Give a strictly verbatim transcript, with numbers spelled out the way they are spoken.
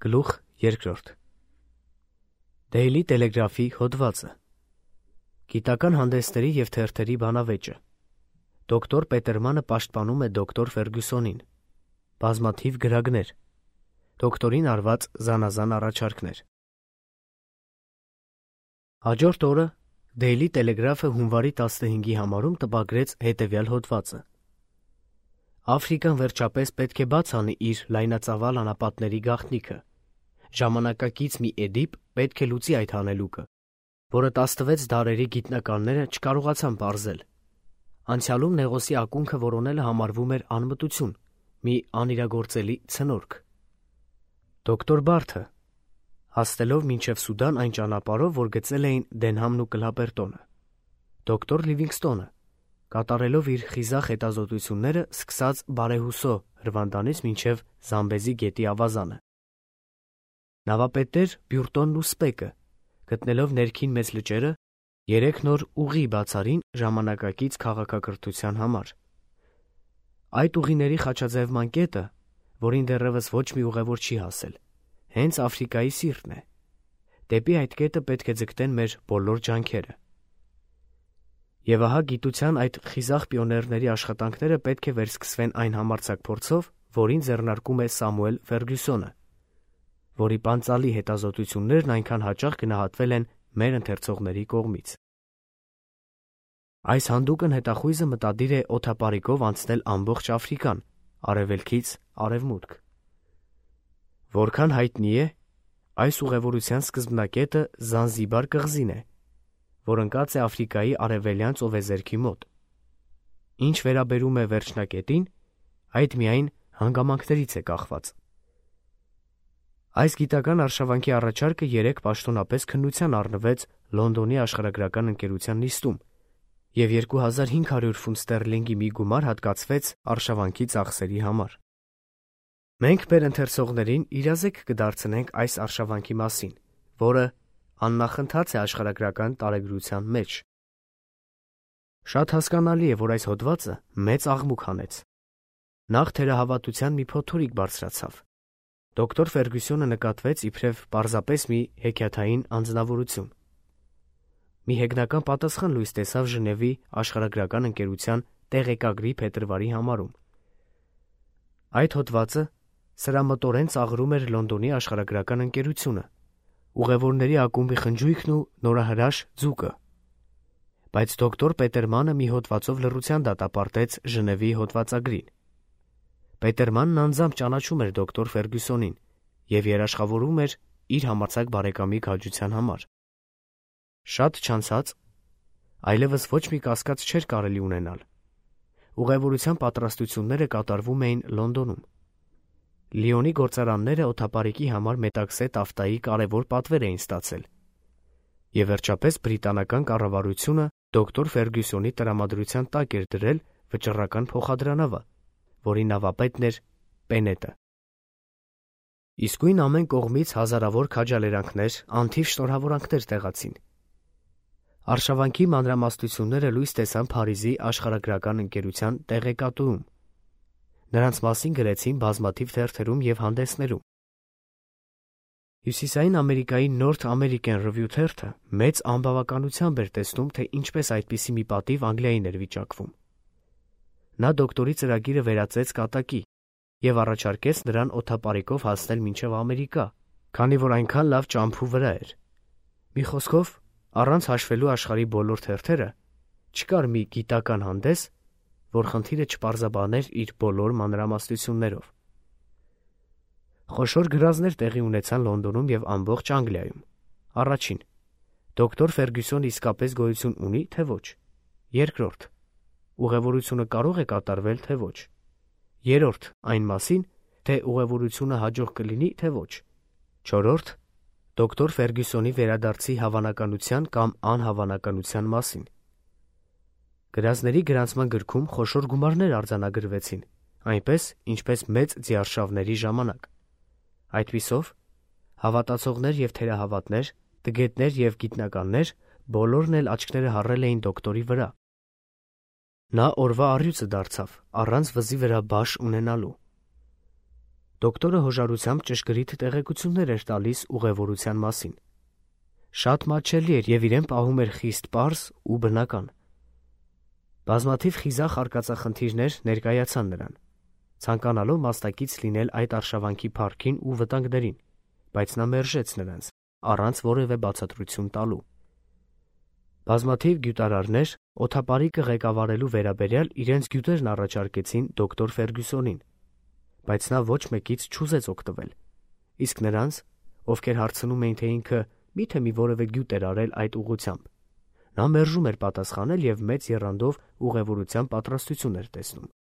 Գլուխ երկրորդ Daily Telegraph-ի հոդվածը Գիտական հանդեսների և թերթերի բանավեճը Դոկտոր Պետերմանը պաշտպանում է դոկտոր Ֆերգյուսոնին Բազմաթիվ գրագներ Դոկտորին արված զանազան առաջարկներ Հաջորդ օրը Daily Telegraph-ը հունվարի տասնհինգի համարում տպագրեց հետևյալ հոդվածը Աֆրիկան վերջապես պետք է բաց անի իր լայնածավալ անապատների գաղտնիքը Ժամանակակից մի Էդիպ պետք է լուծի այդ հանելուկը, որը տասնվեց դարերի գիտնականները չկարողացան պարզել։ Անցյալում Նեղոսի ակունքը որոնելը համարվում էր անմտություն, մի անիրագործելի ցնորք։ Դոկտոր Բարթը, հասնելով մինչև Սուդան այն ճանապարհով, որ գծել էին Դենհամն ու Կլապերտոնը։ Դոկտոր Լիվինգստոնը, կատարելով իր խիզախ հետազոտությունները, սկսած Բարեհուսո հրվանդանից մինչև Զամբեզի գետի ավազանը։ Նավապետներ Բյուրտոնն ու Սպեկը, գտնելով ներքին մեծ լճերը, երեք նոր ուղի բացարին ժամանակակից քաղաքակրթության համար։ Այդ ուղիների խաչաձևման կետը, որին դեռևս ոչ մի ուղևոր չի հասել, հենց Աֆրիկայի սիրտն է։ Դեպի այդ կետը պետք է ձգտեն մեր բոլոր ջանքերը։ Եվ ահա գիտության այդ խիզախ պիոներների աշխատանքները պետք է վերսկսվեն այն համարձակ փորձով, որին ձեռնարկում է Սամուել Ֆերգյուսոնը, որի պանծալի հետազոտություններն այնքան հաճախ գնահատվել են մեր ընթերցողների կողմից։ Այս հանդուկն հետախույզը մտադիր է օդապարիկով անցնել ամբողջ Աֆրիկան, արևելքից արևմուտք։ Որքան հայտնի է, այս ուղևորության սկզբնակետը Զանզիբար կղզին է, որ ընկած է Աֆրիկայի արևելյան ծովեզերքի մոտ։ Ինչ վերաբերում է վերջնակետին, այդ միայն հանգամանքներից է կախված։ Այս գիտական արշավանքի առաջարկը երեկ պաշտոնապես քննության առնվեց Լոնդոնի աշխարհագրական ընկերության նիստում, և երկու հազար հինգ հարյուր ֆունտ ստերլինգի մի գումար հատկացվեց արշավանքի ծախսերի համար։ Մենք մեր ընթերցողներին իրազեկ կդարձնենք այս արշավանքի մասին, որը աննախընթաց է աշխարհագրական տարեգրության մեջ։ Շատ հասկանալի է, որ այս հոդվածը մեծ աղմուկ հանեց։ Նախ թերահավատության մի փոթորիկ բարձրացավ։ Դոկտոր Ֆերգյուսոնը նկատվեց իբրև պարզապես մի հեքիաթային անձնավորություն։ Մի հեգնական պատասխան լույս տեսավ Ժնևի աշխարհագրական ընկերության տեղեկագրի փետրվարի համարում։ Այդ հոդվածը սրամտորեն ծաղրում էր Լոնդոնի աշխարհագրական ընկերությունը, ուղևորների ակումբի խնջույքն ու նորահրաշ ձուկը։ Բայց դոկտոր Պետերմանը մի հոդվածով լռության դատապարտեց Ժնևի հոդվածագրին։ Պետերմանն անձամբ ճանաչում էր դոկտոր Ֆերգյուսոնին և երաշխավորում էր իր համարձակ բարեկամի քաջության համար։ Շատ չանցած, այլևս ոչ մի կասկած չէր կարելի ունենալ։ Ուղևորության պատրաստությունները կատարվում էին Լոնդոնում։ Լիոնի գործարանները օդապարիկի համար մետաքսե տաֆտայի կարևոր պատվեր էին ստացել։ Եվ վերջապես բրիտանական կառավարությունը դոկտոր Ֆերգյուսոնի տրամադրության տակ էր դրել վճռական փոխադրանավը, որի նավապետն էր Պենետը։ Իսկույն ամեն կողմից հազարավոր քաջալերանքներ, անթիվ շնորհավորանքներ տեղացին։ Արշավանքի մանրամասնությունները լույս տեսան Փարիզի աշխարհագրական ընկերության տեղեկատուում։ Նրանց մասին գրեցին բազմաթիվ թերթերում և հանդեսներում։ Հյուսիսային Ամերիկայի North American Review թերթը մեծ անբավականությամբ էր տեսնում, թե ինչպես այդպիսի մի պատիվ Անգլիային էր վիճակվում։ Նա դոկտորի ծրագիրը վերածեց կատակի և առաջարկեց նրան օդապարիկով հասնել մինչև Ամերիկա, քանի որ այնքան լավ ճամփու վրա էր։ Մի խոսքով, առանց հաշվելու աշխարհի բոլոր թերթերը, չկար մի գիտական հանդես, որ խնդիրը չպարզաբաներ իր բոլոր մանրամասնություններով։ Խոշոր գրազներ տեղի ունեցան Լոնդոնում և ամբողջ Անգլիայում։ Առաջին. դոկտոր Ֆերգյուսոնը իսկապես գոյություն ունի, թե ոչ։ Երկրորդ. ուղևորությունը կարող է կատարվել, թե ոչ։ Երրորդ. այն մասին, թե ուղևորությունը հաջող կլինի, թե ոչ։ Չորրորդ. դոկտոր Ֆերգյուսոնի վերադարձի հավանականության կամ անհավանականության մասին։ Գրազների գրանցման գրքում խոշոր գումարներ արձանագրվեցին, այնպես, ինչպես մեծ ձիարշավների ժամանակ։ Այդպիսով, հավատացողներ և թերահավատներ, տգետներ և գիտնականներ բոլորն էլ աչքները հառել էին դոկտորի վրա։ Նա օրվա առյուծը դարձավ, առանց վզի վրա բաշ ունենալու։ Դոկտորը հոժարությամբ ճշգրիտ տեղեկություններ էր տալիս ուղևորության մասին։ Շատ մատչելի էր և իրեն պահում էր խիստ պարզ ու բնական։ Բազմաթիվ խիզախ արկածախնդիրներ ներկայացան նրան, ցանկանալով մասնակից լինել այդ արշավանքի փառքին ու վտանգներին, բայց նա մերժեց նրանց, առանց որևէ բացատրություն տալու։ Բազմաթիվ գյուտարարներ օդապարիկը ղեկավարելու վերաբերյալ իրենց գյուտերն առաջարկեցին դոկտոր Ֆերգյուսոնին, բայց նա ոչ մեկից չուզեց օգտվել, իսկ նրանց, ովքեր հարցնում էին, թե ինքը միթե մի որևէ գյուտ էր արել այդ ուղղությամբ, նա մերժում էր պատասխանել և մեծ եռանդով ուղևորության պատրաստություն էր տեսնում։